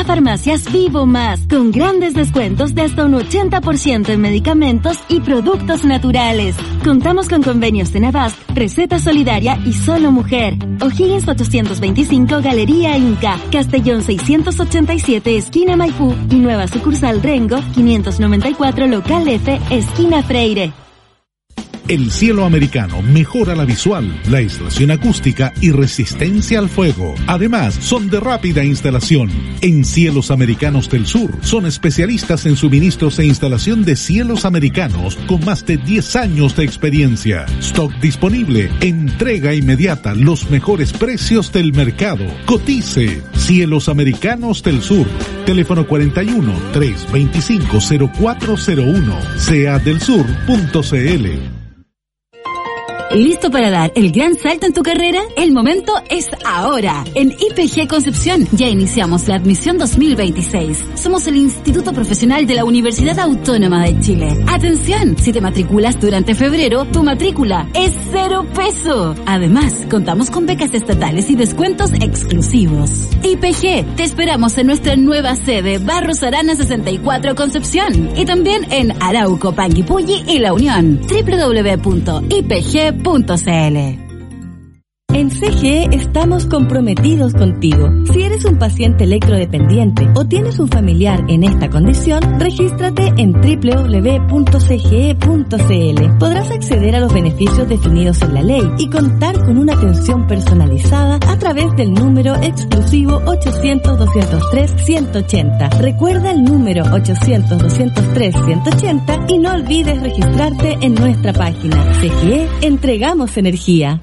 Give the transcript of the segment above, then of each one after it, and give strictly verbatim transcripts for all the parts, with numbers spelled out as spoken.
Farmacias Vivo Más, con grandes descuentos de hasta un ochenta por ciento en medicamentos y productos naturales. Contamos con convenios de Navast, Receta Solidaria y Solo Mujer. O'Higgins ochocientos veinticinco, Galería Inca, Castellón seiscientos ochenta y siete, esquina Maipú, y nueva sucursal Rengo, quinientos noventa y cuatro, local F, esquina Freire. El cielo americano mejora la visual, la aislación acústica y resistencia al fuego. Además, son de rápida instalación. En Cielos Americanos del Sur, son especialistas en suministros e instalación de cielos americanos con más de diez años de experiencia. Stock disponible, entrega inmediata, los mejores precios del mercado. Cotice. Cielos Americanos del Sur. Teléfono cuarenta y uno, trescientos veinticinco, cero cuatro cero uno. c a del sur punto c l. ¿Listo para dar el gran salto en tu carrera? El momento es ahora. En I P G Concepción ya iniciamos la admisión dos mil veintiséis. Somos el Instituto Profesional de la Universidad Autónoma de Chile. Atención, si te matriculas durante febrero, tu matrícula es cero peso. Además, contamos con becas estatales y descuentos exclusivos. I P G, te esperamos en nuestra nueva sede, Barros Arana sesenta y cuatro Concepción, y también en Arauco, Panguipulli y La Unión. doble u doble u doble u punto i p g punto c l. En C G E estamos comprometidos contigo. Si eres un paciente electrodependiente o tienes un familiar en esta condición, regístrate en doble u doble u doble u punto c g e punto c l. Podrás acceder a los beneficios definidos en la ley y contar con una atención personalizada a través del número exclusivo ochocientos, doscientos tres, ciento ochenta. Recuerda el número ochocientos, doscientos tres, ciento ochenta y no olvides registrarte en nuestra página. C G E, entregamos energía.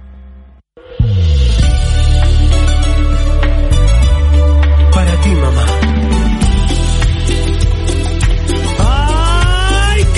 Para ti, mamá. ¡Ay, qué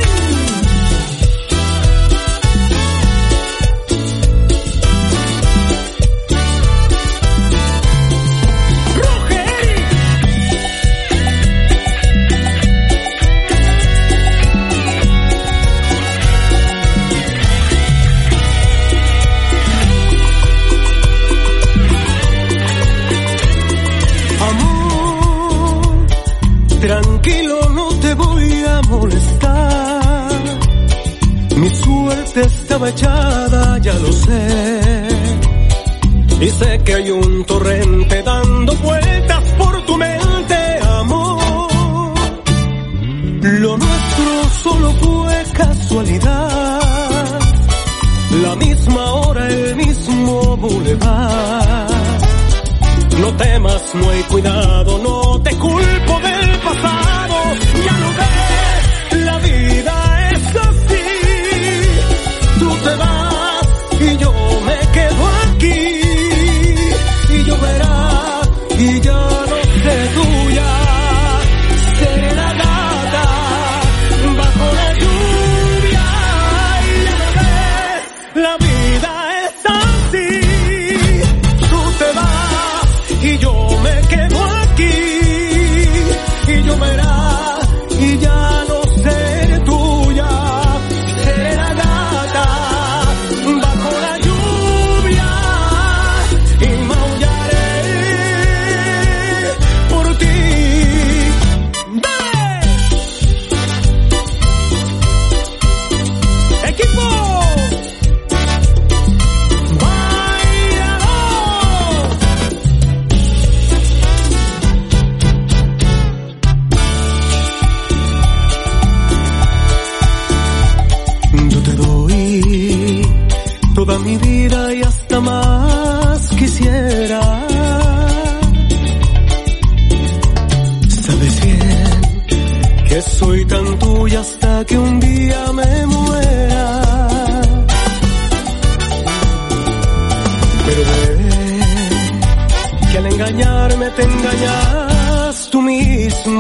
Tranquilo, no te voy a molestar. Mi suerte estaba echada, ya lo sé. Y sé que hay un torrente dando vueltas por tu mente, amor. Lo nuestro solo fue casualidad. La misma hora, el mismo bulevar. No temas, no hay cuidado, no te culpo del pasado. Ya lo ves, la vida es así. Tú te vas y yo me quedo aquí. Y lloverá y ya no sé tuya. Seré la gata bajo la lluvia. Y ya lo ves, la vida es así. Tú te vas y yo me quedo aquí, y lloverá y ya no seré tuya, seré la gata bajo la lluvia y maullaré por ti. ¡Dale! ¡Equipo! Toda mi vida y hasta más quisiera. Sabes bien que soy tan tuya hasta que un día me muera. Pero ve que al engañarme te engañas tú mismo.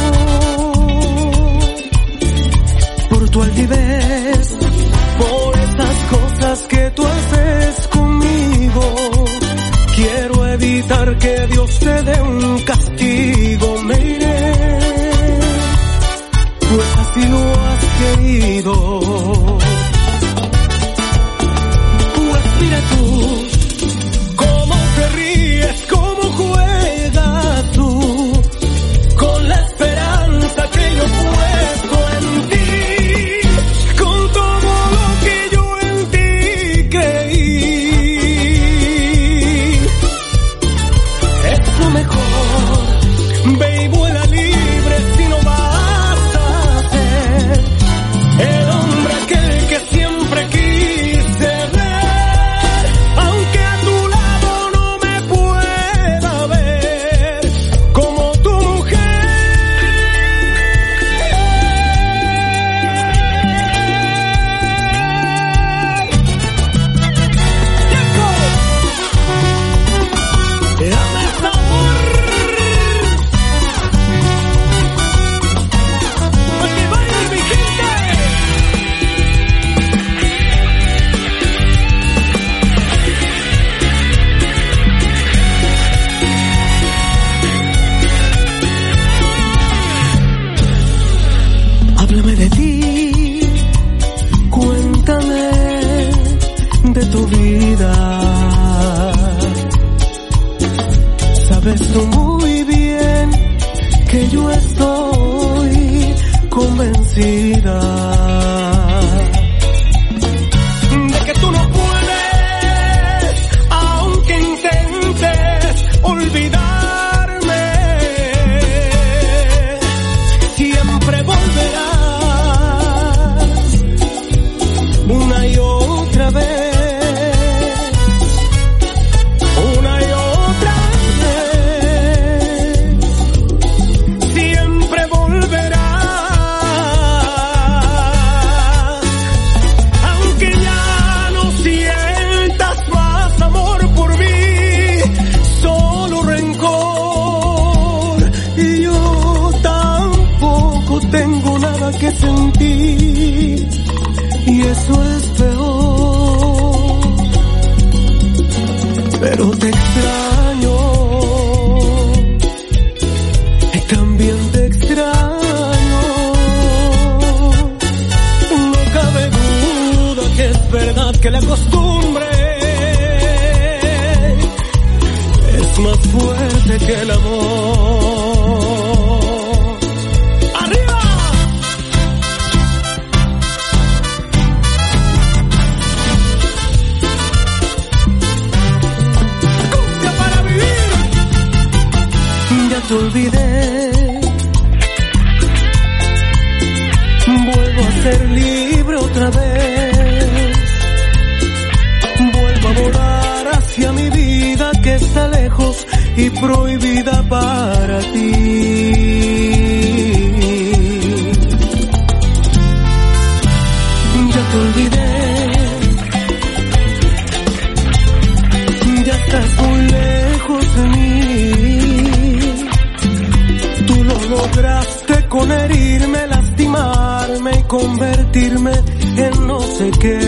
Por tu altivez, por esas cosas que tú haces conmigo, quiero evitar que Dios te dé un castigo. Me iré, pues así lo has querido. Pues mira tú, cómo te ríes, cómo juegas tú. yo estoy convencida de que tú no puedes, aunque intentes olvidarme, siempre volverás una y otra vez. Que sentir y eso es peor, pero te extraño y también te extraño. No cabe duda que es verdad que la costumbre es más fuerte que el amor. Te olvidé, vuelvo a ser libre otra vez, vuelvo a volar hacia mi vida que está lejos y prohibida para ti. Ya te olvidé, ya estás muy lejos de mí. Lograste con herirme, lastimarme y convertirme en no sé qué.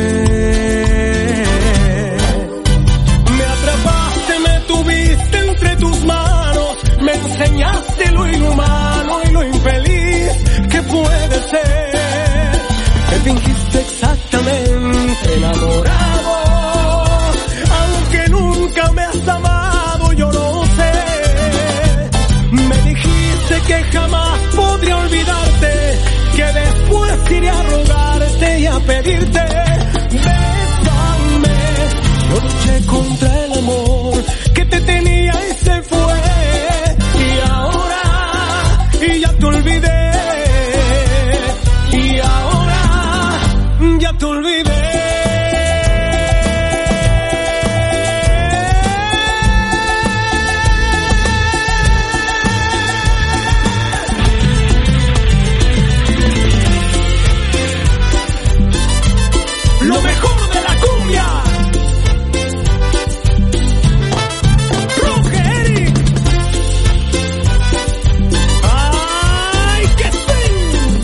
Me atrapaste, me tuviste entre tus manos, me enseñaste lo inhumano y lo infeliz que puede ser. Me fingiste exactamente enamorado, aunque nunca me has amado, yo lo sé. Que jamás podría olvidarte, que después iré a rogarte y a pedirte, bésame. Yo luché contra el amor que te tenía y se fue, y ahora, y ya te olvidé, y ahora, ya te olvidé. Lo mejor de la cumbia. Roger. Ay, qué swing.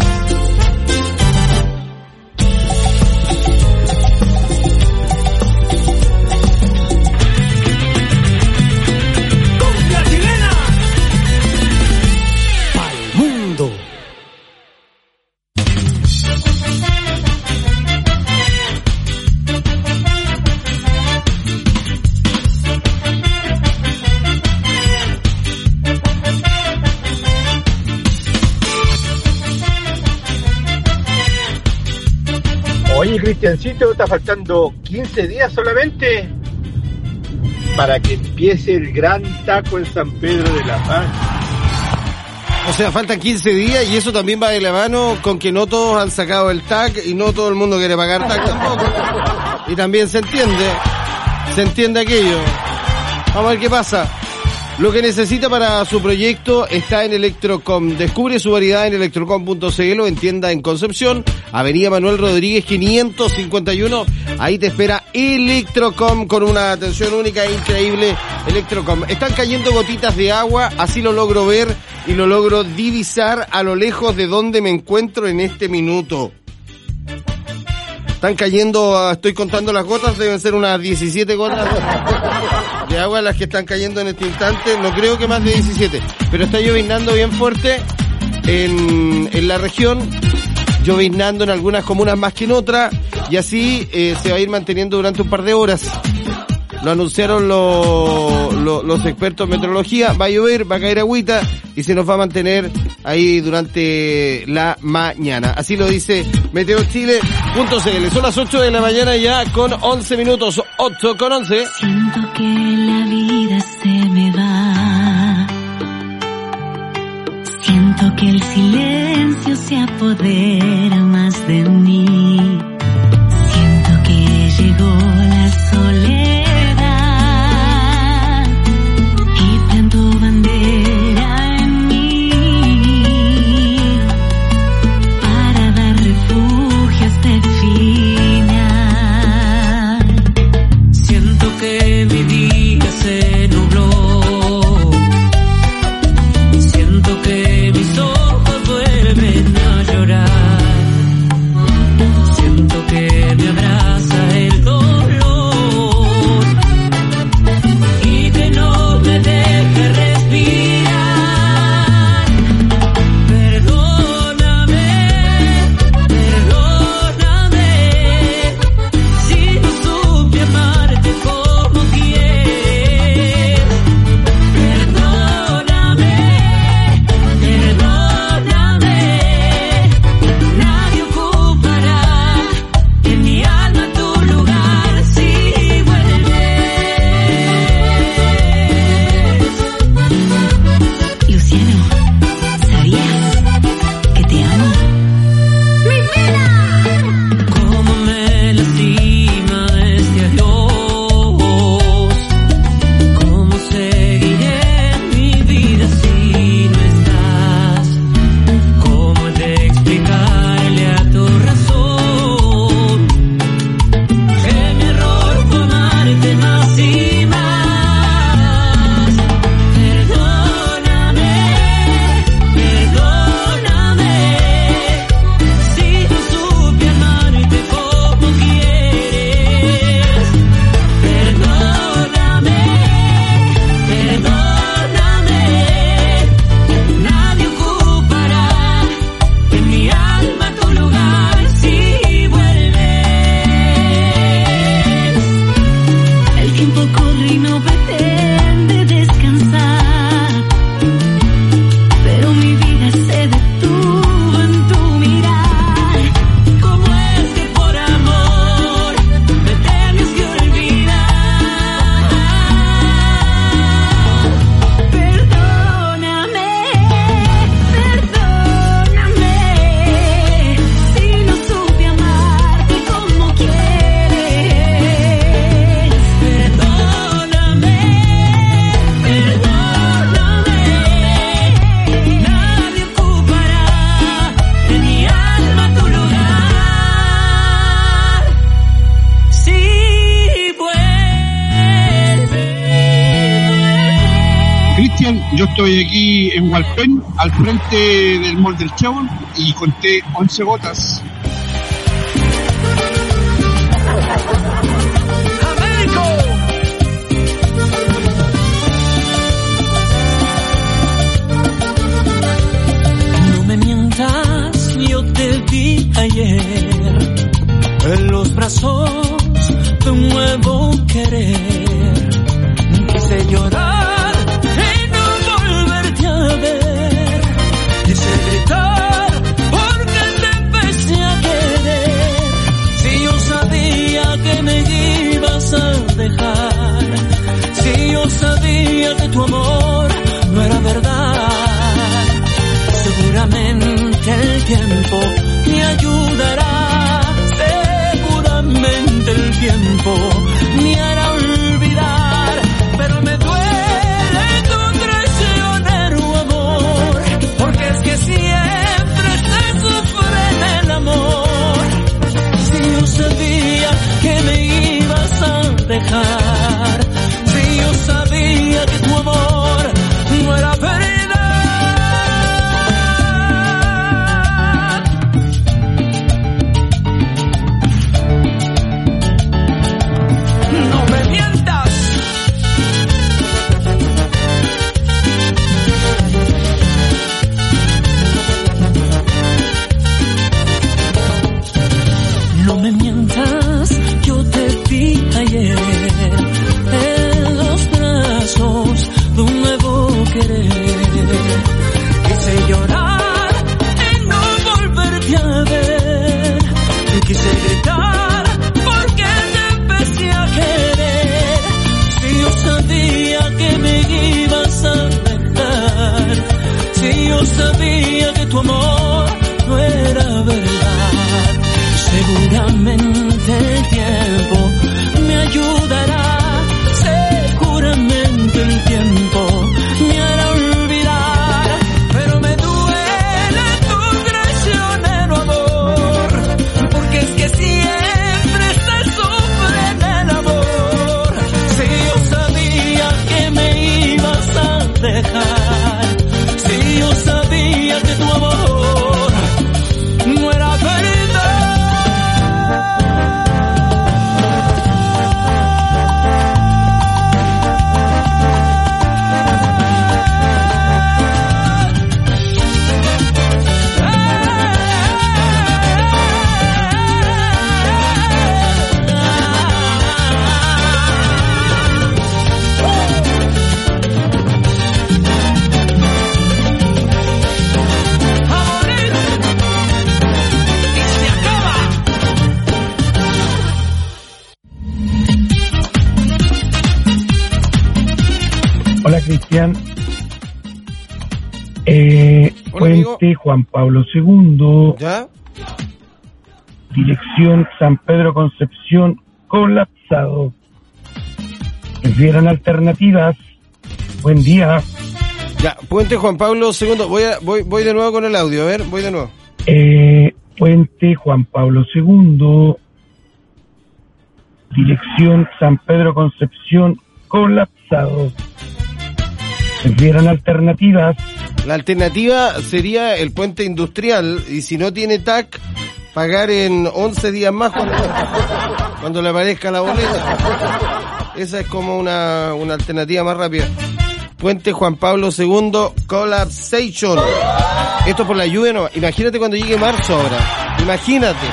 Cumbia chilena. Pa'l mundo. Oye, Cristiancito, está faltando quince días solamente para que empiece el gran taco en San Pedro de la Paz. O sea, faltan quince días y eso también va de la mano con que no todos han sacado el T A C y no todo el mundo quiere pagar T A C tampoco. Y también se entiende, se entiende aquello. Vamos a ver qué pasa. Lo que necesita para su proyecto está en Electrocom. Descubre su variedad en electrocom punto c l o en tienda en Concepción, Avenida Manuel Rodríguez quinientos cincuenta y uno. Ahí te espera Electrocom con una atención única e increíble. Electrocom. Están cayendo gotitas de agua, así lo logro ver y lo logro divisar a lo lejos de donde me encuentro en este minuto. Están cayendo, estoy contando las gotas, deben ser unas diecisiete gotas de agua las que están cayendo en este instante, no creo que más de diecisiete, pero está lloviznando bien fuerte en, en la región, lloviznando en algunas comunas más que en otras, y así eh, se va a ir manteniendo durante un par de horas. Lo anunciaron los, los, los expertos en meteorología, va a llover, va a caer agüita, y se nos va a mantener ahí durante la mañana. Así lo dice meteochile punto c l. Son las ocho de la mañana ya con once minutos, ocho con once. Siento que la vida se me va. Siento que el silencio se apodera más de mí. Siento que llegó la soledad y planto bandera en mí para dar refugio a este final. Siento que mi día se nubló. Siento que mis ojos vuelven a llorar. Siento que me abraza el dolor y que no me deja respirar. Perdóname, perdóname, si no supe amarte como quieres. Perdóname, perdóname, nadie ocupará en mi alma tu lugar si vuelves. Luciano, ¿sabías que te amo? ¡Mi vida! Cómo me lastima este adiós. Cómo seguiré mi vida si no estás. Cómo he de explicarle a tu razón que mi error fue amarte más y más. Perdóname, perdóname, si no supe amarte como quieres. Perdóname, perdóname, nadie ocupará en mi alma tu lugar si vuelves. El tiempo corre y no pretende descansar, pero mi vida se detuvo en tu mirar. ¿Cómo es que por amor me tienes que olvidar? Perdóname, perdóname, si no supe amarte como quieres. Perdóname, perdóname, nadie ocupará en mi alma tu lugar si vuelves. Cristian, yo estoy aquí en Hualpén, al frente del Mall del Chabón, y conté once gotas. No me mientas, yo te vi ayer en los brazos de un nuevo querer. Quise llorar y no volverte a ver. Quise gritar porque te empecé a querer. Si yo sabía que me ibas a dejar, si yo sabía que tu amor no era verdad, seguramente el tiempo me ayudará, seguramente el tiempo me hará olvidar, pero me duele tu traicionero amor, porque es que siempre se sufre en el amor. Si yo sabía que me ibas a dejar, si yo sabía que tu amor no era verdad, Cristian. Eh, Hola, puente amigo. Juan Pablo segundo. ¿Ya? Dirección San Pedro Concepción, colapsado. ¿Prefieran alternativas? Buen día. Ya, Puente Juan Pablo segundo. Voy, a, voy, voy de nuevo con el audio, a ver, voy de nuevo. Eh, Puente Juan Pablo segundo. Dirección San Pedro Concepción, colapsado. ¿Prefieran alternativas? La alternativa sería el puente industrial, y si no tiene T A C, pagar en once días más cuando, cuando le aparezca la boleta. Esa es como una, una alternativa más rápida. Puente Juan Pablo segundo, collapsation. Esto por la lluvia, no. Imagínate cuando llegue marzo ahora. Imagínate.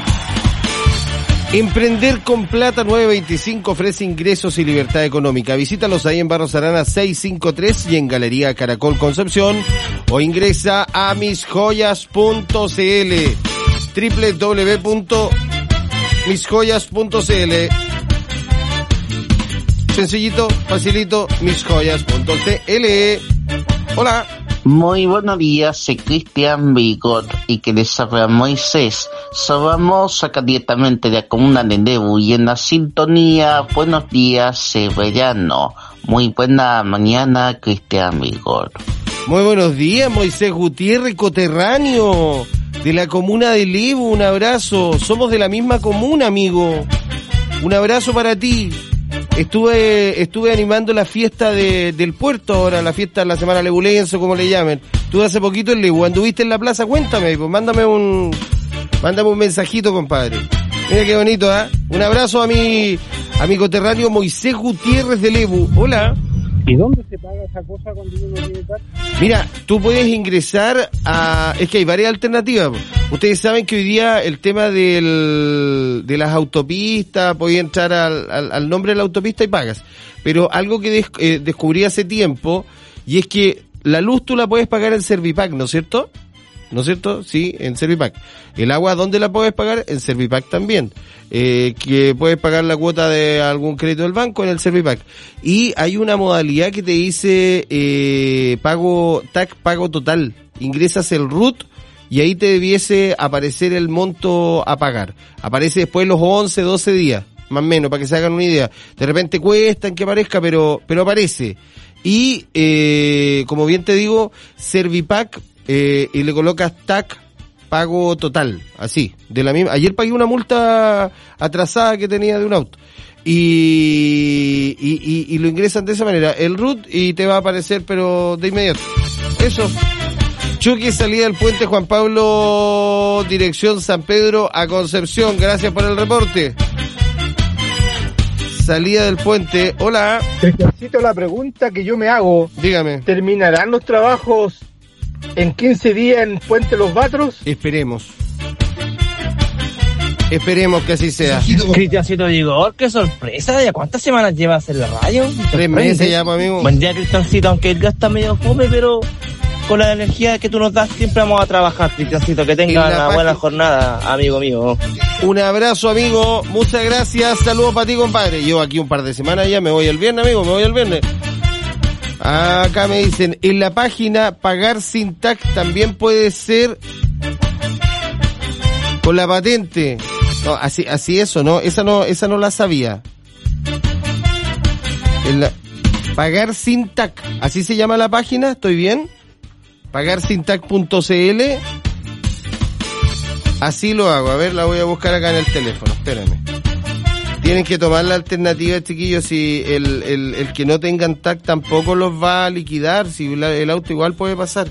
Emprender con Plata nueve veinticinco ofrece ingresos y libertad económica. Visítalos ahí en Barros Arana seiscientos cincuenta y tres y en Galería Caracol Concepción, o ingresa a mis joyas punto c l, doble u doble u doble u punto mis joyas punto c l. Sencillito, facilito, mis joyas punto c l. Hola. Muy buenos días, soy Cristian Bigot y que les habla Moisés. Somos acá directamente de la comuna de Lebu y en la sintonía, buenos días, Severiano. Muy buena mañana, Cristian Bigot. Muy buenos días, Moisés Gutiérrez, coterráneo de la comuna de Lebu. Un abrazo. Somos de la misma comuna, amigo. Un abrazo para ti. Estuve estuve animando la fiesta de, del puerto ahora, la fiesta de la semana lebulense, como le llamen. Estuve hace poquito en Lebu. ¿Anduviste en la plaza? Cuéntame, pues mándame un mándame un mensajito, compadre. Mira qué bonito, ¿ah? ¿eh? Un abrazo a mi a mi coterráneo Moisés Gutiérrez de Lebu. Hola. ¿Y dónde se paga esa cosa cuando uno tiene T A C? Mira, tú puedes ingresar a... Es que hay varias alternativas. Ustedes saben que hoy día el tema del, de las autopistas, podés entrar al, al, al nombre de la autopista y pagas. Pero algo que des, eh, descubrí hace tiempo, y es que la luz tú la puedes pagar en Servipack, ¿no es cierto? ¿No es cierto? Sí, en Servipack. El agua, ¿dónde la puedes pagar? En Servipack también. Eh, que puedes pagar la cuota de algún crédito del banco en el Servipack. Y hay una modalidad que te dice eh, pago T A C, pago total. Ingresas el R U T y ahí te debiese aparecer el monto a pagar. Aparece después los once, doce días, más o menos, para que se hagan una idea. De repente cuesta en que aparezca, pero, pero aparece. Y, eh, como bien te digo, Servipack, Eh, y le colocas T A C, pago total, así, de la misma. Ayer pagué una multa atrasada que tenía de un auto y, y, y, y lo ingresan de esa manera, el R U T, y te va a aparecer, pero de inmediato. Eso. Choque, salida del puente Juan Pablo, dirección San Pedro a Concepción. Gracias por el reporte. Salida del puente. Hola. Cristiancito, la pregunta que yo me hago. Dígame. ¿Terminarán los trabajos en quince días en Puente Los Batros? Esperemos. Esperemos que así sea. Cristiancito Vigor, qué sorpresa. ¿Ya cuántas semanas llevas en la radio? Tres meses ya, pues, amigo. Buen día, Cristiancito, aunque el día está medio fome, pero con la energía que tú nos das siempre vamos a trabajar, Cristiancito. Que tenga una buena página. Jornada, amigo mío. Un abrazo, amigo. Muchas gracias. Saludos para ti, compadre. Llevo aquí un par de semanas ya. Me voy el viernes, amigo. Me voy el viernes. Acá me dicen, en la página pagar sin T A C también puede ser con la patente. No, así, así eso, ¿no? Esa no, esa no la sabía. En la, pagar sin T A C, así se llama la página, ¿estoy bien? pagar sin tac punto c l. Así lo hago, a ver, la voy a buscar acá en el teléfono, espérame. Tienen que tomar la alternativa, chiquillos, si el, el, el que no tengan T A C tampoco los va a liquidar, si la, el auto igual puede pasar.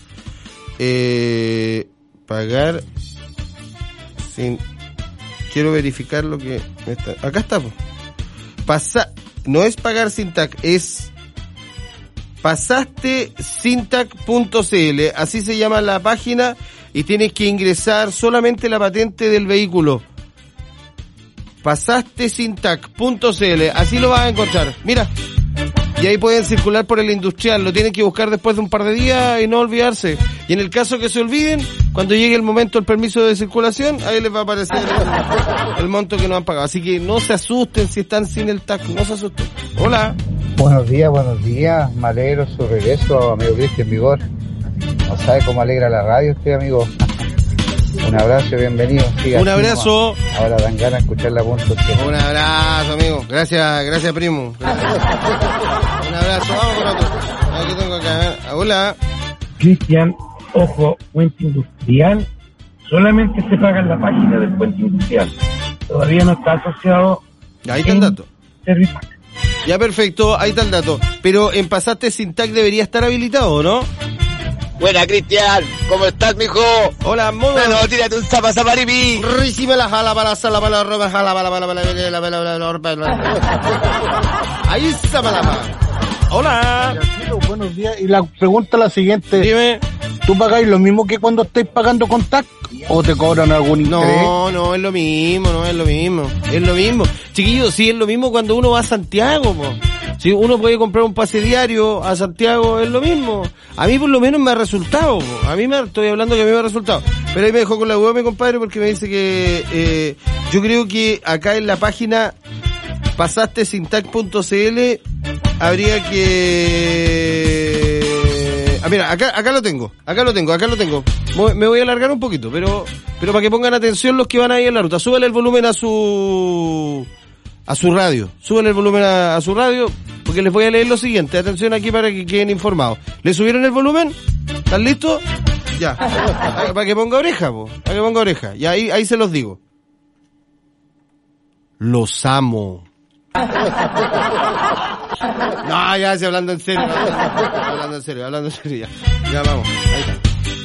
Eh, pagar sin... Quiero verificar lo que... Está, acá está. Pasa, no es pagar sin T A C, es pasaste sin tac punto c l, así se llama la página, y tienes que ingresar solamente la patente del vehículo. pasaste sin tac punto c l, así lo vas a encontrar. Mira, y ahí pueden circular por el industrial, lo tienen que buscar después de un par de días y no olvidarse. Y en el caso que se olviden, cuando llegue el momento del permiso de circulación, ahí les va a aparecer el, el monto que no han pagado. Así que no se asusten si están sin el T A C, no se asusten. Hola. Buenos días, buenos días. Me alegro su regreso, amigo Cristian Vigor. No sabe cómo alegra la radio usted, amigo. Un abrazo y bienvenido. Siga Un abrazo. Nomás. Ahora dan ganas de escuchar la punto. Un abrazo, amigo. Gracias, gracias, primo. Gracias. Un abrazo. Vamos con otro. Aquí tengo acá. Hola. Cristian, ojo, puente industrial. Solamente se paga en la página del puente industrial. Todavía no está asociado. Ahí está el dato. Servipack. Ya, perfecto. Ahí está el dato. Pero en Pasaste Sin Tag debería estar habilitado, ¿no? Buena, Cristian, ¿cómo estás, mijo? Hola, mono. Bueno, tírate un zapa zaparipi. Ricime la jala para la sala para la ropa, jala para la para la la ahí está para la. Hola. Buenos días. Y la pregunta es la siguiente. Dime. ¿Tú pagáis lo mismo que cuando estáis pagando con T A C? ¿O te cobran algún interés? No, no, es lo mismo, no es lo mismo. Es lo mismo. Chiquillos, sí, es lo mismo cuando uno va a Santiago, po. Si uno puede comprar un pase diario a Santiago, es lo mismo. A mí por lo menos me ha resultado. A mí me estoy hablando que a mí me ha resultado. Pero ahí me dejó con la hueá mi compadre porque me dice que eh, yo creo que acá en la página pasaste sin tac punto c l habría que... Ah, mira, acá, acá lo tengo, acá lo tengo, acá lo tengo. Me voy a alargar un poquito, pero pero para que pongan atención los que van ahí en la ruta. Súbele el volumen a su... a su radio. Súbele el volumen a, a su radio, porque les voy a leer lo siguiente. Atención aquí para que queden informados. ¿Le subieron el volumen? ¿Están listos? Ya. Para que ponga oreja, po. Para que ponga oreja. Y ahí, ahí se los digo. Los amo. No, ya, sí, hablando en serio. Hablando en serio, hablando en serio. Ya, ya vamos. Ahí está.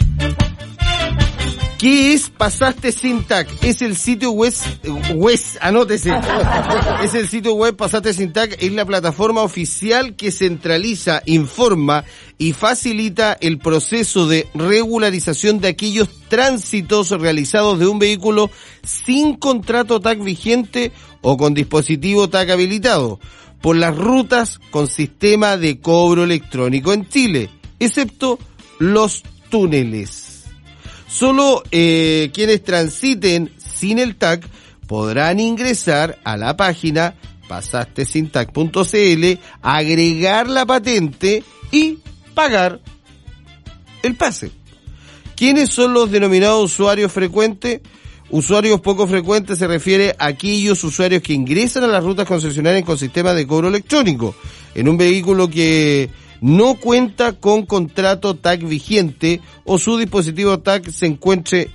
¿Qué es Pasaste Sin Tac? Es el sitio web, web, anótese. Es el sitio web Pasaste Sin Tac, es la plataforma oficial que centraliza, informa y facilita el proceso de regularización de aquellos tránsitos realizados de un vehículo sin contrato T A C vigente o con dispositivo T A C habilitado por las rutas con sistema de cobro electrónico en Chile, excepto los túneles. Solo eh, quienes transiten sin el T A C podrán ingresar a la página pasaste sin tac punto c l, agregar la patente y pagar el pase. ¿Quiénes son los denominados usuarios frecuentes? Usuarios poco frecuentes se refiere a aquellos usuarios que ingresan a las rutas concesionarias con sistema de cobro electrónico en un vehículo que no cuenta con contrato T A C vigente o su dispositivo T A C se encuentre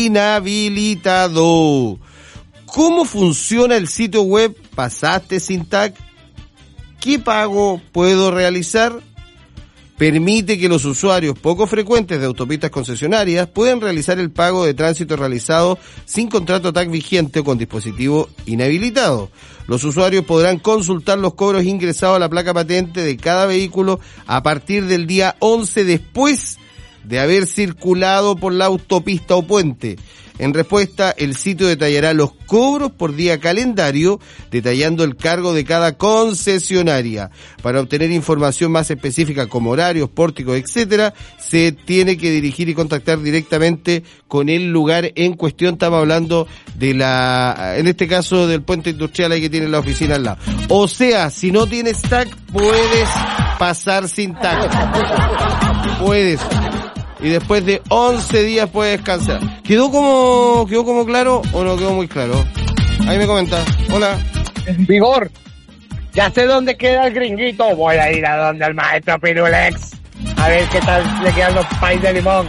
inhabilitado. ¿Cómo funciona el sitio web Pasaste Sin T A C? ¿Qué pago puedo realizar? Permite que los usuarios poco frecuentes de autopistas concesionarias puedan realizar el pago de tránsito realizado sin contrato T A C vigente o con dispositivo inhabilitado. Los usuarios podrán consultar los cobros ingresados a la placa patente de cada vehículo a partir del día once después de haber circulado por la autopista o puente. En respuesta, el sitio detallará los cobros por día calendario, detallando el cargo de cada concesionaria. Para obtener información más específica como horarios, pórticos, etcétera, se tiene que dirigir y contactar directamente con el lugar en cuestión. Estamos hablando de la, en este caso, del puente industrial ahí que tiene la oficina al lado. O sea, si no tienes T A C, puedes pasar sin T A C. Puedes. Y después de once días puedes cancelar. ¿Quedó como, quedó como claro o no quedó muy claro? Ahí me comenta. Hola. Vigor, ya sé dónde queda el gringuito. Voy a ir a donde el maestro Pirulex. A ver qué tal le quedan los pais de limón.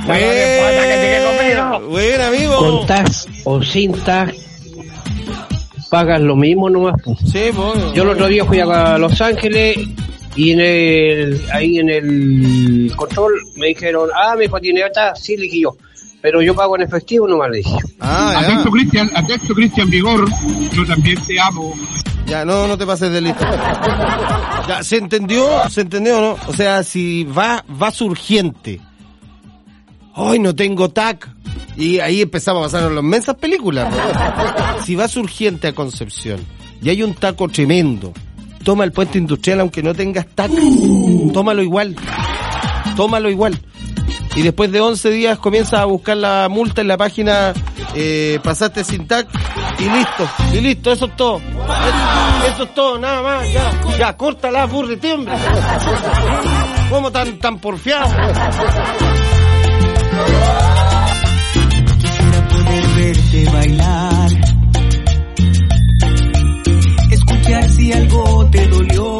Buen, buen amigo. Con T A C o sin T A C pagas lo mismo nomás. Sí, pues. Yo el otro día fui a Los Ángeles y en el, ahí en el control me dijeron, ah, mi patineta, sí, le dije yo, pero yo pago en efectivo, nomás le dije. Ah, atento, Cristian, atento, Cristian Vigor, yo también te amo. Ya, no, no te pases de listo. Ya, ¿se entendió? ¿Se entendió, no? O sea, si va, vas urgente. Hoy no tengo T A C. Y ahí empezamos a pasar las mensas películas, ¿no? Si vas urgente a Concepción y hay un taco tremendo, toma el puente industrial aunque no tengas T A C. Tómalo igual. Tómalo igual. y después de once días comienzas a buscar la multa en la página eh, pasaste sin T A C y listo, y listo, eso es todo. Eso es todo, nada más, ya, ya, córtala, aburrete, hombre. ¿Cómo tan, tan porfiado? Quisiera poder verte bailar, escuchar si algo te dolió.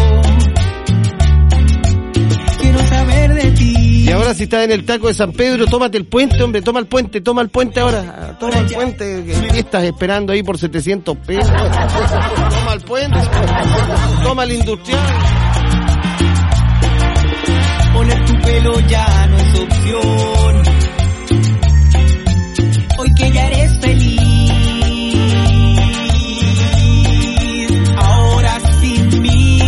Quiero saber de ti. Y ahora si estás en el taco de San Pedro, tómate el puente, hombre, toma el puente, toma el puente ahora, toma el puente, ¿qué estás esperando ahí por setecientos pesos? Toma el puente, toma el industrial. Poner tu pelo ya no es opción, hoy que ya eres feliz, ahora sin mí.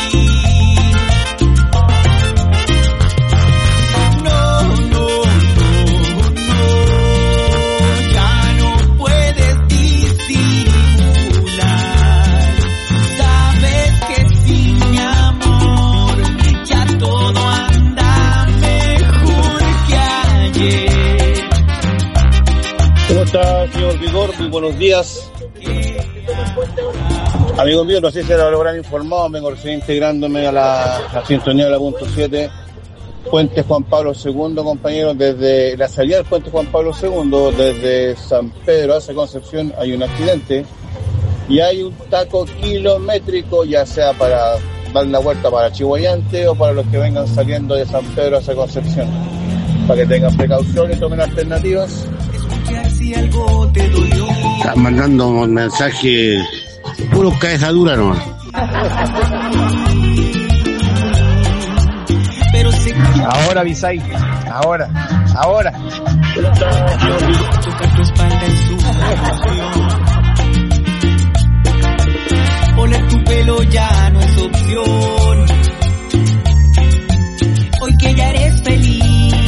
No, no, no, no, ya no puedes disimular, sabes que sin mi amor ya todo anda mejor que ayer. ¿Cómo está, señor Vigor? Muy buenos días. Amigos míos, no sé si lo habrán informado, vengo recién integrándome a la, la sintonía de la punto siete. Puente Juan Pablo segundo, compañeros, desde la salida del Puente Juan Pablo segundo, desde San Pedro hacia Concepción, hay un accidente y hay un taco kilométrico, ya sea para dar la vuelta para Chihuayante o para los que vengan saliendo de San Pedro hacia Concepción. Para que tengan precaución y tomen alternativas. Si algo te dolió. Están mandando un mensaje puro cabeza dura nomás. Pero se... Ahora, Bisay, ahora, ahora. Tocar tu espalda es una emoción. Oler tu pelo ya no es opción, hoy que ya eres feliz.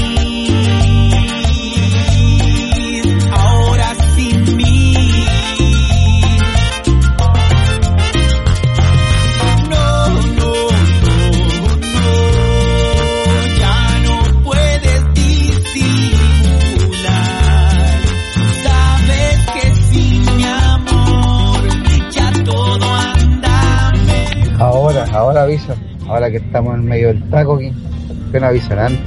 Ahora, ahora avisan, ahora que estamos en medio del taco aquí, que no avisan antes.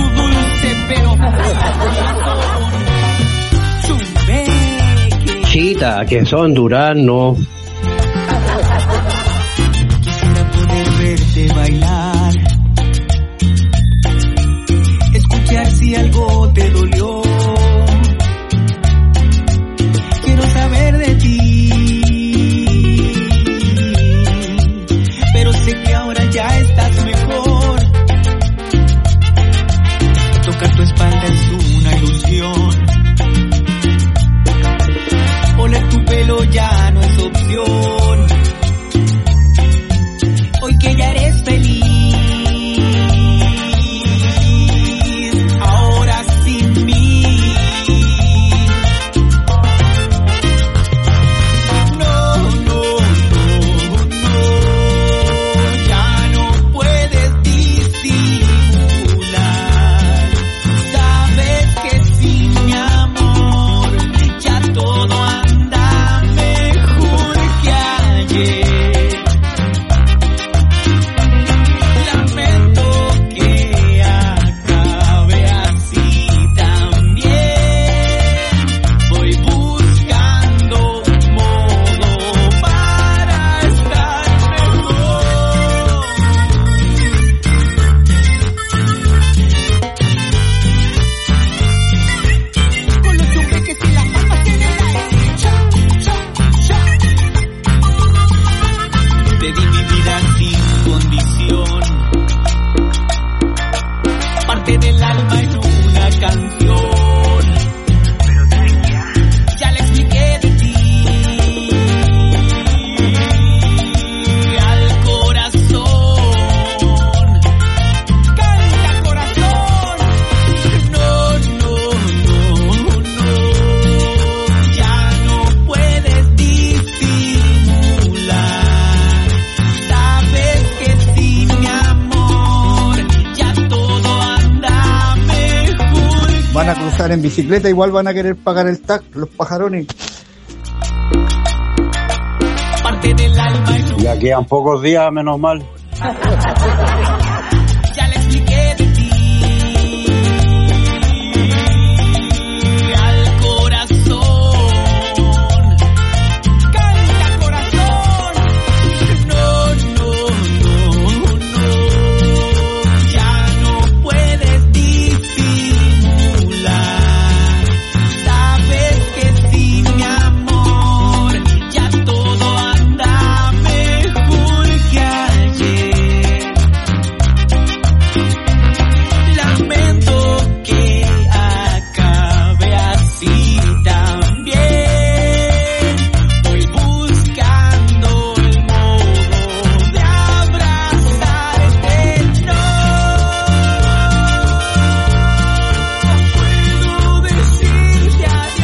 Chita, que son Durano. Quisiera poder verte bailar, escuchar si algo te dolió. Quiero saber de ti, pero sé que ahora ya estás mejor. Tocar tu espalda es una ilusión, oler tu pelo ya no es opción, hoy que ya eres feliz, ahora sin mí. No, no, no, no, ya no puedes disimular, sabes que sin mi amor ya todo anda mejor que van en bicicleta igual van a querer pagar el T A C, los pajarones. Ya quedan pocos días, menos mal. Ya le expliqué de ti al corazón. Canta corazón. No, no, no, no. Ya no puedes disimular. Sabes que sin mi amor ya todo anda mejor que ayer. Lamento que acabe así también. Voy buscando el modo de abrazarte. No puedo decirte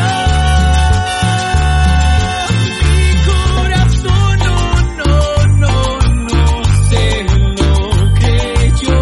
adiós. Mi corazón no, no, no, no se lo creyó.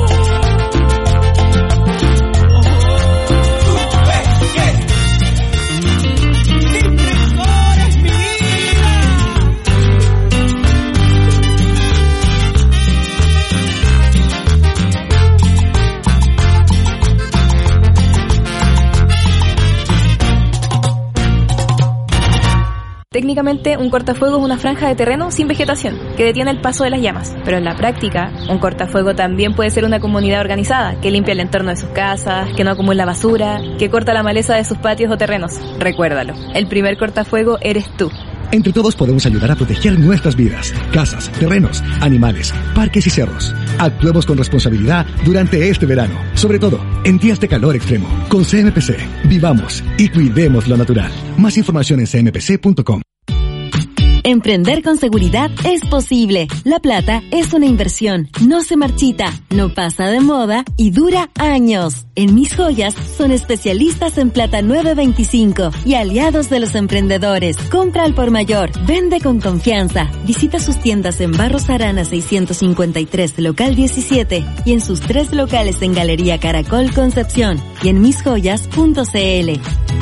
Técnicamente, un cortafuego es una franja de terreno sin vegetación, que detiene el paso de las llamas. Pero en la práctica, un cortafuego también puede ser una comunidad organizada, que limpia el entorno de sus casas, que no acumula basura, que corta la maleza de sus patios o terrenos. Recuérdalo, el primer cortafuego eres tú. Entre todos podemos ayudar a proteger nuestras vidas, casas, terrenos, animales, parques y cerros. Actuemos con responsabilidad durante este verano, sobre todo en días de calor extremo. Con C M P C, vivamos y cuidemos lo natural. Más información en c m p c punto com. Emprender con seguridad es posible. La plata es una inversión, no se marchita, no pasa de moda y dura años. En Mis Joyas son especialistas en plata nueve veinticinco y aliados de los emprendedores. Compra al por mayor, vende con confianza. Visita sus tiendas en Barros Arana seiscientos cincuenta y tres, local diecisiete y en sus tres locales en Galería Caracol Concepción y en mis joyas punto c l.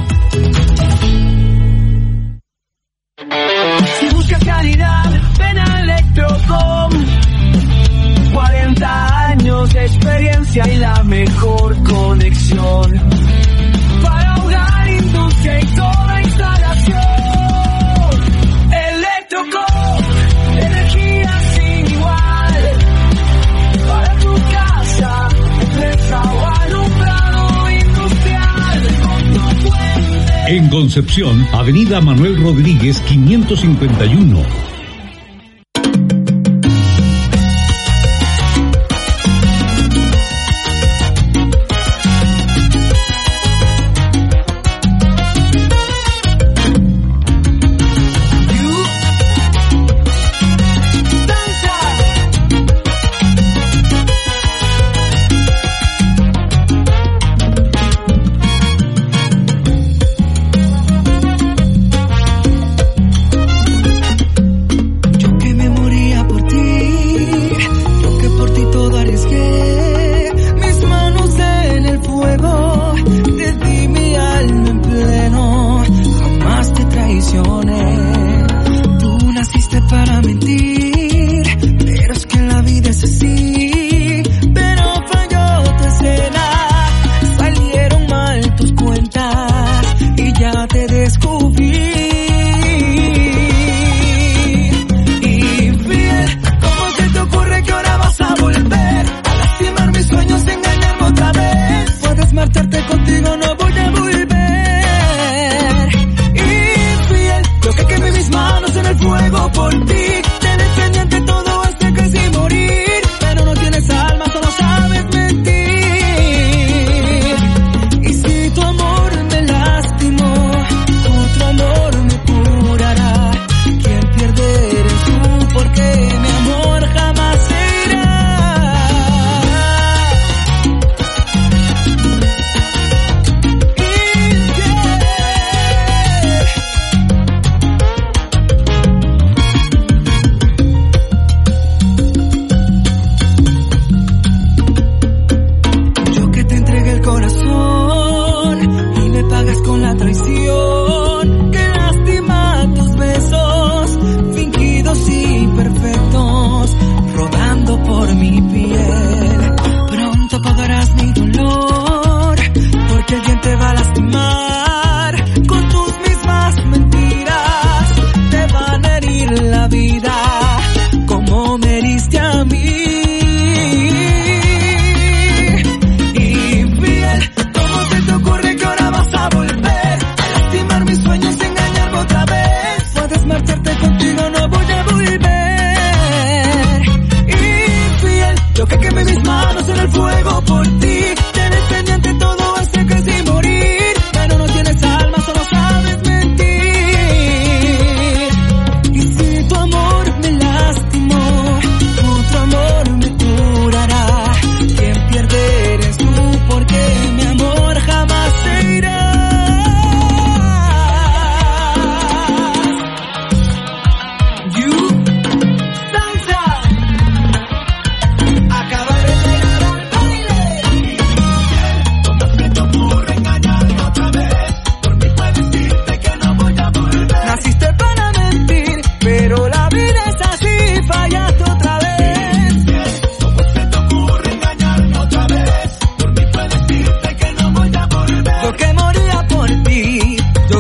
Si buscas calidad, ven a Electrocom. cuarenta años de experiencia y la mejor conexión para hogar, industria y toda instalación. Electrocom, energía sin igual para tu casa, empresa o alumbrado industrial. En Concepción, Avenida Manuel Rodríguez quinientos cincuenta y uno.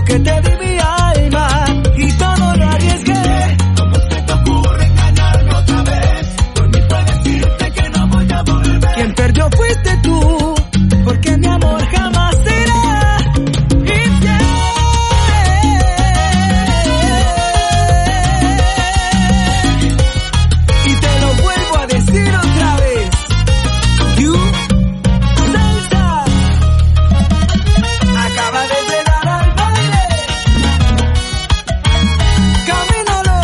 Yo que te di mi alma y todo lo arriesgué. ¿Cómo se te ocurre engañarme otra vez? Por mí puedes decirte que no voy a volver. Quien perdió fuiste tú, porque mi amor jamás será infiel. Y te lo vuelvo a decir otra vez. You, salsa, acaba de llegar al baile. Camínalo.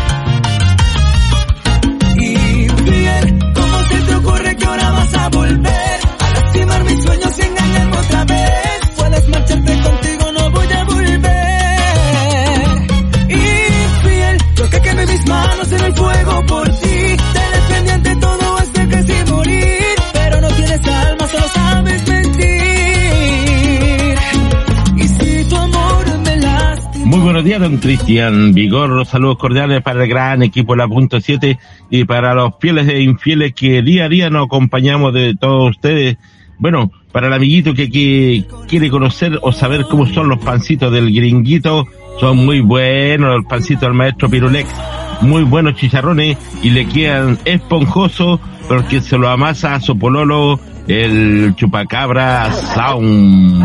Infiel, ¿cómo se te ocurre que ahora vas a volver a lastimar mis sueños y engañarme otra vez? Puedes marcharte, contigo no voy a volver. Infiel, yo que quemé mis manos en el fuego por ti. Te defendí ante todo hasta casi morir, pero no tienes alma, solo sabes mentir. Y si tu amor me lastima. Muy buenos días, don Cristian Vigor. Saludos cordiales para el gran equipo de la punto siete y para los fieles e infieles que día a día nos acompañamos de todos ustedes. Bueno, para el amiguito que, que quiere conocer o saber cómo son los pancitos del Gringuito, son muy buenos los pancitos del maestro Pirulex. Muy buenos chicharrones y le quedan esponjosos porque se lo amasa a su pololo el chupacabra Sound.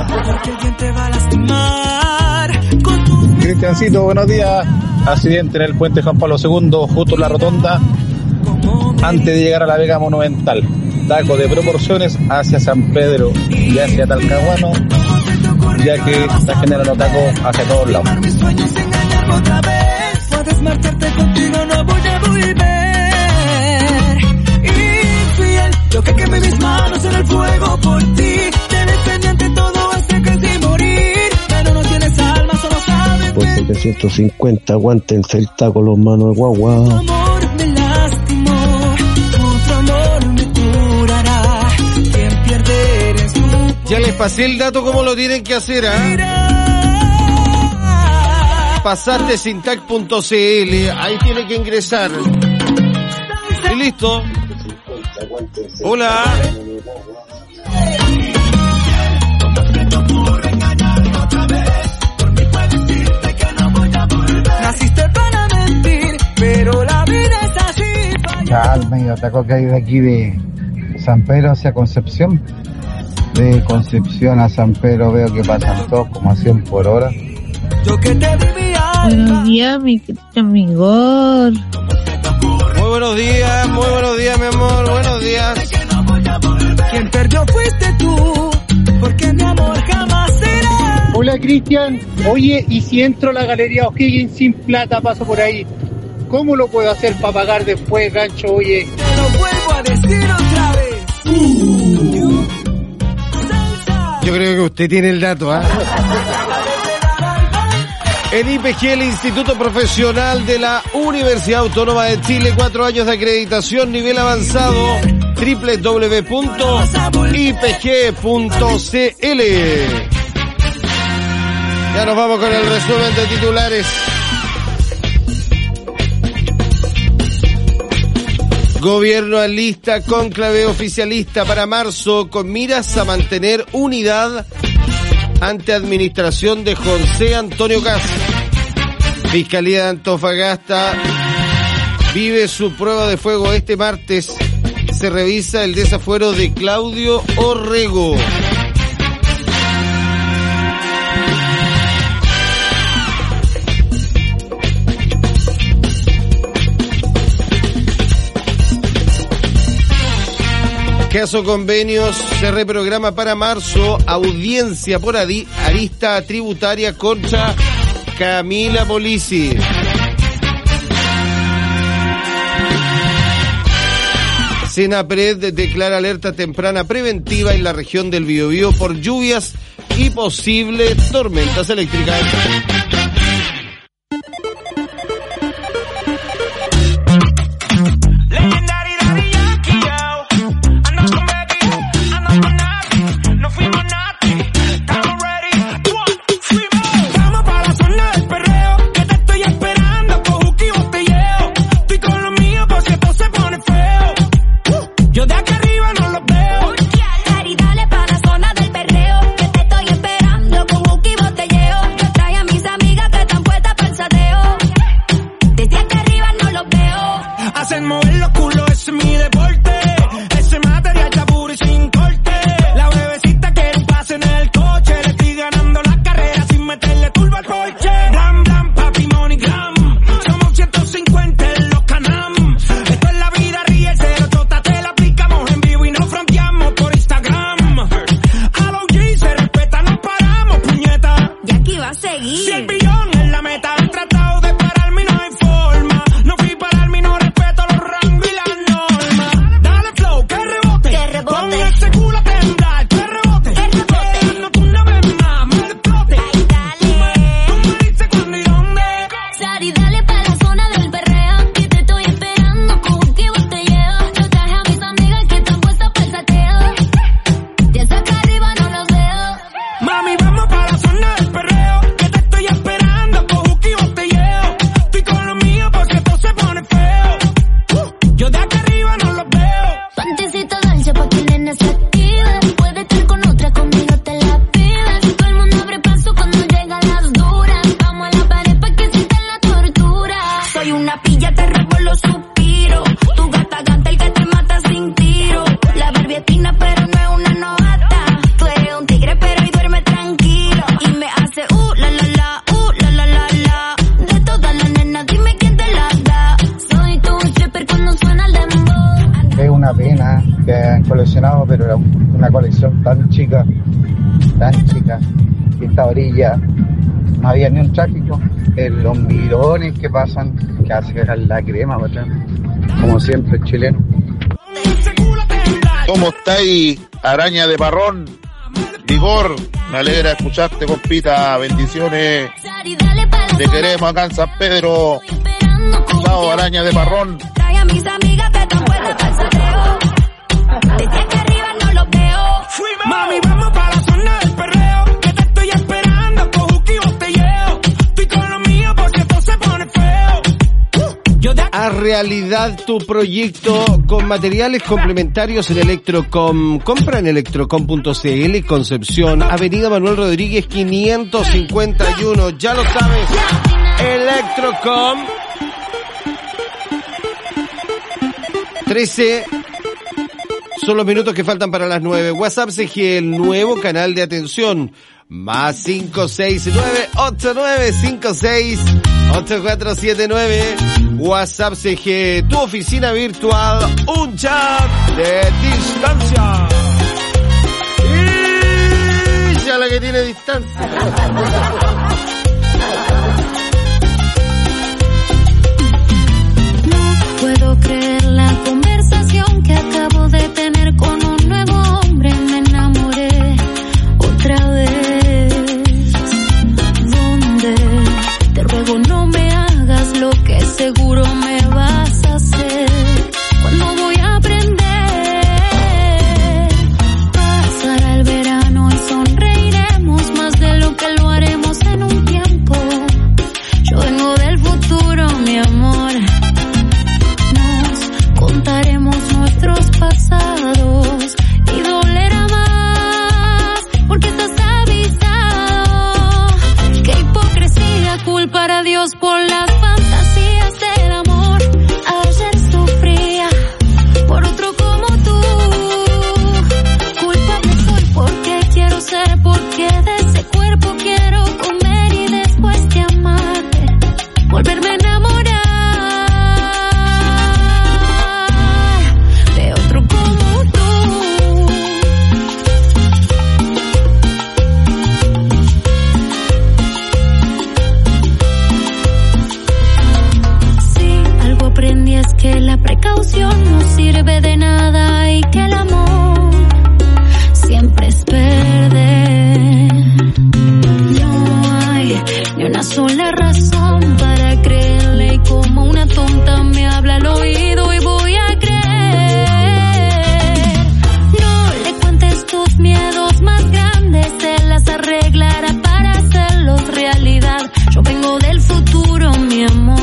Cristiancito, buenos días. Accidente en el puente Juan Pablo segundo, justo en la rotonda, antes de llegar a la Vega Monumental. Taco de proporciones hacia San Pedro y hacia Talcahuano, ya que está generando tacos hacia todos lados. Puedes marcharte, contigo no voy a volver. Infiel, yo que quemé mis manos en el fuego por ti. Te defendí ante todo hasta casi morir, pero no tienes alma, solo sabes. Por setecientos cincuenta, aguántense el taco los manos de guagua. Tu amor me lastimó, tu amor me curará. Quien pierde eres tú. Ya les pasé el dato como lo tienen que hacer, ¿ah? ¿eh? Pasaste sintac punto c l, ahí tiene que ingresar. Y listo. Hola. Naciste para mentir, pero la vida es así. Ya, el medio taco que hay de aquí de San Pedro hacia Concepción. De Concepción a San Pedro veo que pasan todos como a cien por hora. Yo que te di mi alma. Buenos días, mi amigor. Muy buenos días, muy buenos días, mi amor, buenos días. Quien perdió fuiste tú, porque mi amor jamás será. Hola, Cristian. Oye, ¿y si entro a la Galería O'Higgins sin plata, paso por ahí? ¿Cómo lo puedo hacer para pagar después, gancho? Oye, te lo vuelvo a decir otra vez. Uh. Yo creo que usted tiene el dato, ¿ah? ¿eh? En I P G, el Instituto Profesional de la Universidad Autónoma de Chile, cuatro años de acreditación, nivel avanzado, doble u doble u doble u punto i p g punto c l. Ya nos vamos con el resumen de titulares. Gobierno alista cónclave oficialista para marzo con miras a mantener unidad ante administración de José Antonio Kast. Fiscalía de Antofagasta vive su prueba de fuego este martes. Se revisa el desafuero de Claudio Orrego. Caso Convenios se reprograma para marzo. Audiencia por arista tributaria contra Camila Polisi. Senapred declara alerta temprana preventiva en la región del Biobío por lluvias y posibles tormentas eléctricas. Dale para la zona del perreo, que te estoy esperando con Uki Botelleo. seguir. Si el billón es la meta, han tratado de pararme y no hay forma. No fui pararme y no respeto los rangos y las normas. Dale flow, que rebote. Que rebote. Con ese culo a temblar, que rebote. Que rebote. No tú una vez más, me explote. Ay, dale. Tú me dices cuándo y dónde. Sari, dale pa' la zona del perreo. Que te estoy esperando con un que botelleo. Yo traje a mis amigas que están puestas para el saqueo. De esa acá arriba no los veo. Mami, vamos pa' la zona del perreo. Que te estoy esperando con un que botelleo. Estoy con lo mío porque esto se pone feo. Yo de acá arriba no los veo. Panticito dulce pa' que el nene se active. Puede estar con otra, conmigo te la pides. Todo el mundo abre paso cuando llegan las duras. Vamos a la pared pa' que sientan la tortura. Soy una pilla, te robo los suspiros. Tu gata gata, el que te mata sin tiro. La barbietina pero no es una novata. Tú eres un tigre pero hoy duerme tranquilo. Y me hace uh la la la, uh la la la la. De todas las nenas dime quién te la da. Soy tu stripper cuando suena el dembow. Es una pena que han coleccionado, pero era un- una colección tan chica, tan chica, que esta orilla no había ni un tráfico. Eh, los mirones que pasan, que hacen la crema, patrón. Como siempre, chileno. ¿Cómo estáis, araña de parrón? Vigor, me alegra escucharte, compita. Bendiciones. Te queremos acá en San Pedro. Chao, araña de parrón. Trae a mis amigas que están puestas para el sateo. Desde acá arriba no los veo. Mami, vamos para la zona del perreo. Que te estoy esperando con juki y botelleo. Estoy con lo mío porque esto se pone feo. Yo de A realidad tu proyecto con materiales complementarios en Electrocom. Compra en electrocom punto c l, Concepción, Avenida Manuel Rodríguez quinientos cincuenta y uno. Ya lo sabes, Electrocom. trece son los minutos que faltan para las nueve. WhatsApp C G, el nuevo canal de atención. Más cinco seis nueve ocho nueve cinco seis ocho cuatro siete nueve. WhatsApp C G, tu oficina virtual, un chat de distancia. Y ya la que tiene distancia. puedo creer la conversación que acabo de tener con un nuevo hombre. Me enamoré otra vez. ¿Dónde? Te ruego no me hagas lo que seguro me vas a hacer. ¿Cuándo voy a aprender? Pasará el verano y sonreiremos más de lo que lo haremos en un tiempo. Yo vengo del futuro, mi amor. Contaremos nuestros pasados y dolerá más porque estás avisado. Qué hipocresía culpar a Dios por las fantasías del amor. Ayer sufría por otro como tú. Culpable soy porque quiero ser, porque de ese cuerpo quiero comer y después de amarte volverme a enamorar. Que la precaución no sirve de nada y que el amor siempre es perder. No hay ni una sola razón para creerle y como una tonta me habla al oído y voy a creer. No le cuentes tus miedos más grandes, él las arreglará para hacerlos realidad. Yo vengo del futuro, mi amor.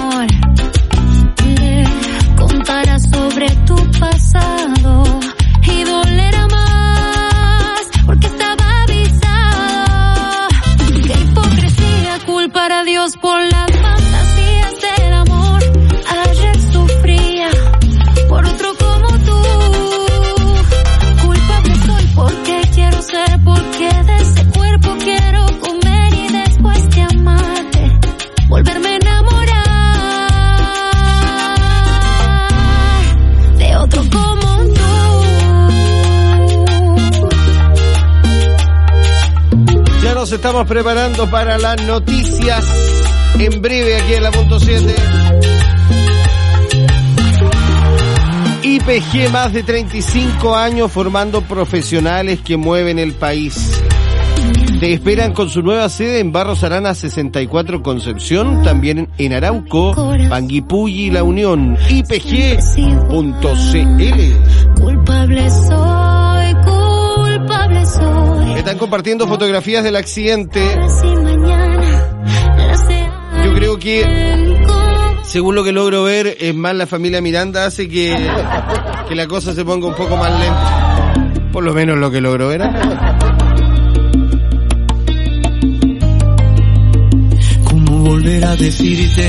Contará sobre tu pasado y dolerá más porque estaba avisado. Qué hipocresía culpar a Dios por las fantasías del amor. Ayer sufría por otro como tú. Culpable soy porque quiero ser, porque de ese cuerpo quiero comer y después de amarte volverme a enamorar. Otro como tú. Ya nos está estamos preparando para las noticias en breve aquí en la punto siete. I P G, más de treinta y cinco años formando profesionales que mueven el país. Te esperan con su nueva sede en Barros Arana sesenta y cuatro Concepción, también en Arauco, Panguipulli y La Unión. I P G punto C L. Culpable soy, culpable soy. Están compartiendo fotografías del accidente. Yo creo que, según lo que logro ver, es más la familia Miranda hace que, que la cosa se ponga un poco más lenta. Por lo menos lo que logro ver. ¿Cómo volver a decirte?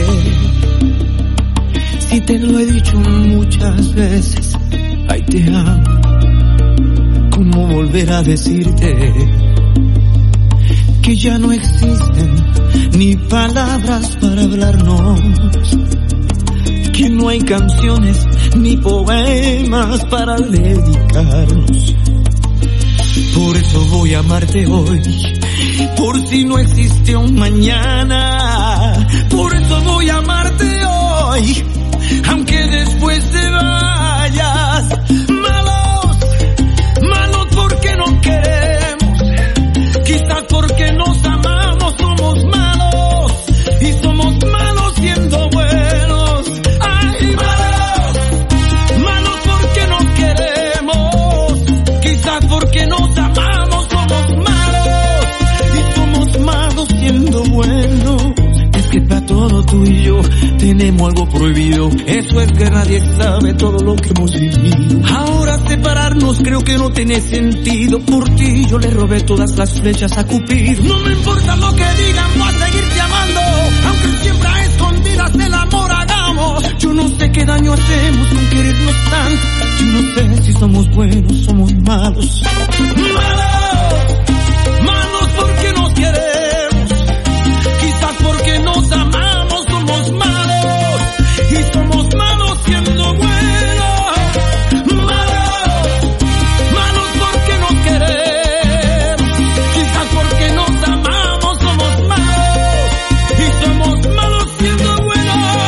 Si te lo he dicho muchas veces, ay, te amo. ¿Cómo volver a decirte que ya no existen ni palabras para hablarnos? Que no hay canciones ni poemas para dedicarnos. Por eso voy a amarte hoy, por si no existe un mañana. Por eso voy a amarte hoy, aunque después te vayas. Malos, malos porque no queremos, quizás porque nos amamos. Somos malos y somos malos siendo buenos. Ay, malos, malos porque no queremos, quizás porque nos amamos. Somos malos y somos malos siendo buenos. Es que para todo tú y yo tenemos algo prohibido. Eso es que nadie sabe todo lo que hemos vivido. Ahora separarnos creo que no tiene sentido. Por ti yo le robé todas las flechas a Cupido. No me importa lo que digan, voy a seguirte amando, aunque siempre a escondidas el amor hagamos. Yo no sé qué daño hacemos con querernos tanto. Yo no sé si somos buenos, somos malos. Malos, malos porque nos queremos, quizás porque nos amamos. Somos malos y somos malos siendo buenos. Malos, malos porque nos queremos, quizás porque nos amamos. Somos malos y somos malos siendo buenos.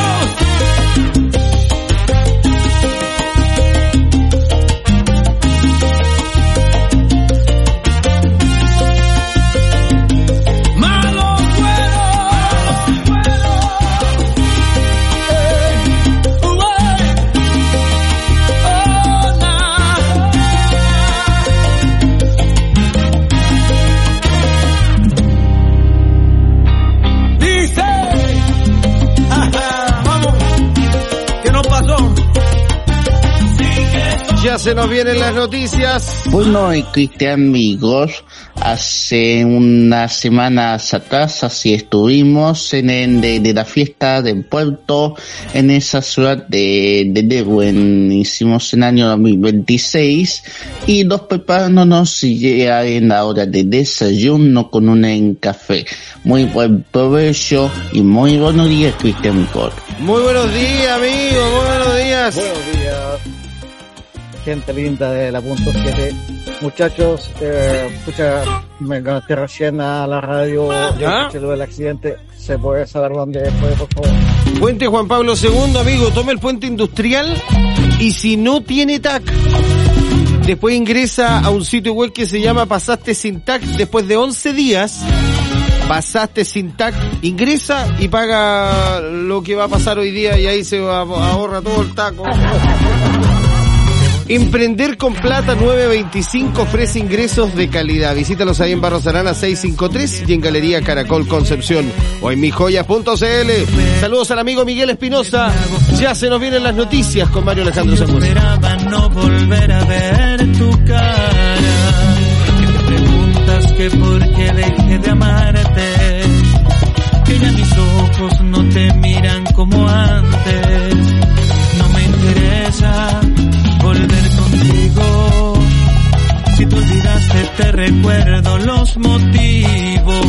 Ya se nos vienen las noticias. Bueno, y Cristian, amigos, hace unas semanas atrás así estuvimos en el de, de la fiesta del puerto en esa ciudad de, de Lehuen. Hicimos en el año dos mil veintiséis y nos preparándonos ya en la hora de desayuno con un café. Muy buen provecho y muy buenos días, Cristian Micor. Muy buenos días, amigo, muy buenos días. Buenos días, gente linda de la punto siete. Muchachos, eh, escucha, me conecté recién a la radio. ¿Ya? Escuché lo del accidente. ¿Se puede saber dónde fue, por favor? Puente Juan Pablo segundo, amigo. Tome el puente industrial y si no tiene T A C, después ingresa a un sitio web que se llama Pasaste Sin T A C. Después de once días, pasaste sin T A C, ingresa y paga lo que va a pasar hoy día y ahí se va, ahorra todo el taco. Emprender con Plata nueve veinticinco ofrece ingresos de calidad. Visítalos ahí en Barros Arana seiscientos cincuenta y tres y en Galería Caracol Concepción o en mijoyas punto c l. Saludos al amigo Miguel Espinosa. Ya se nos vienen las noticias con Mario Alejandro Santos. Esperaba no volver a ver tu cara, que te preguntas que por qué dejé de amarte, que ya mis ojos no te miran como antes. No me interesa volver contigo, si tú olvidaste te recuerdo los motivos.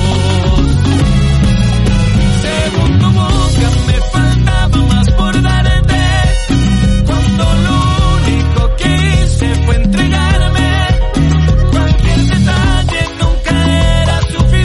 Según tu boca me faltaba más por darte, cuando lo único que hice fue entregarme. Cualquier detalle nunca era suficiente.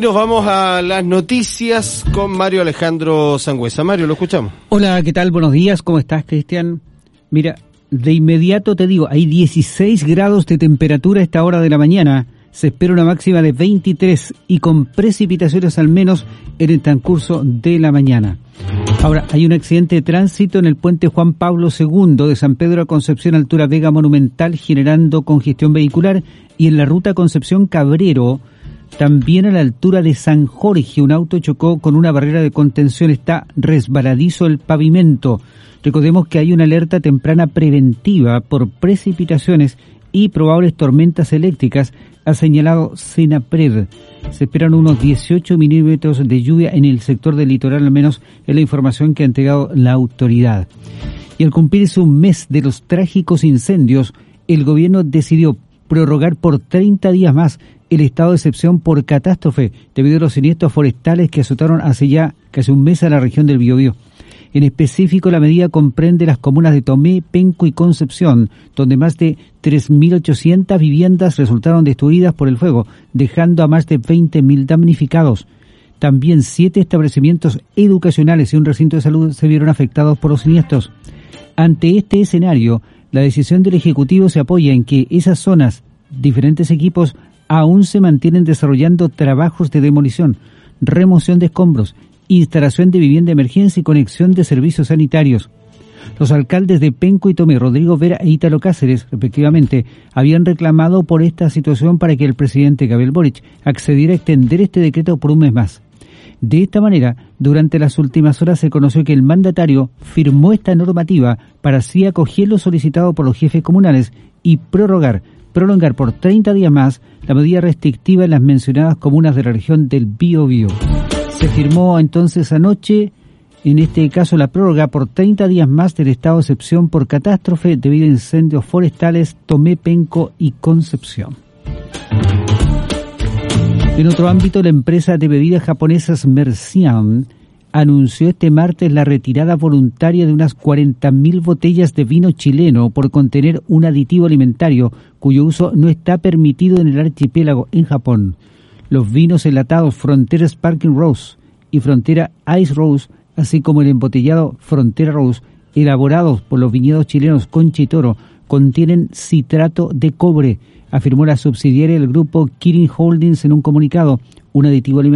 nos vamos a las noticias con Mario Alejandro Sangüesa. Mario, lo escuchamos. Hola, ¿qué tal? Buenos días, ¿cómo estás, Cristian? Mira, de inmediato te digo, hay dieciséis grados de temperatura a esta hora de la mañana. Se espera una máxima de veintitrés y con precipitaciones al menos en el transcurso de la mañana. Ahora, hay un accidente de tránsito en el puente Juan Pablo segundo de San Pedro a Concepción, altura Vega Monumental, generando congestión vehicular, y en la ruta Concepción Cabrero, también a la altura de San Jorge, un auto chocó con una barrera de contención, está resbaladizo el pavimento. Recordemos que hay una alerta temprana preventiva por precipitaciones y probables tormentas eléctricas, ha señalado Senapred. Se esperan unos dieciocho milímetros de lluvia en el sector del litoral, al menos es la información que ha entregado la autoridad. Y al cumplirse un mes de los trágicos incendios, el gobierno decidió prorrogar por treinta días más el estado de excepción por catástrofe debido a los siniestros forestales que azotaron hace ya casi un mes a la región del Biobío. En específico, la medida comprende las comunas de Tomé, Penco y Concepción, donde más de tres mil ochocientas viviendas resultaron destruidas por el fuego, dejando a más de veinte mil damnificados. También siete establecimientos educacionales y un recinto de salud se vieron afectados por los siniestros. Ante este escenario, la decisión del Ejecutivo se apoya en que esas zonas, diferentes equipos, aún se mantienen desarrollando trabajos de demolición, remoción de escombros, instalación de vivienda de emergencia y conexión de servicios sanitarios. Los alcaldes de Penco y Tomé, Rodrigo Vera e Ítalo Cáceres, respectivamente, habían reclamado por esta situación para que el presidente Gabriel Boric accediera a extender este decreto por un mes más. De esta manera, durante las últimas horas se conoció que el mandatario firmó esta normativa para así acoger lo solicitado por los jefes comunales y prorrogar, prolongar por treinta días más la medida restrictiva en las mencionadas comunas de la región del Biobío. Se firmó entonces anoche, en este caso, la prórroga por treinta días más del estado de excepción por catástrofe debido a incendios forestales Tomé, Penco y Concepción. En otro ámbito, la empresa de bebidas japonesas Mercian anunció este martes la retirada voluntaria de unas cuarenta mil botellas de vino chileno por contener un aditivo alimentario cuyo uso no está permitido en el archipiélago en Japón. Los vinos enlatados Frontera Sparkling Rose y Frontera Ice Rose, así como el embotellado Frontera Rose, elaborados por los viñedos chilenos Concha y Toro, contienen citrato de cobre, afirmó la subsidiaria del grupo Kirin Holdings en un comunicado. Un aditivo alimentario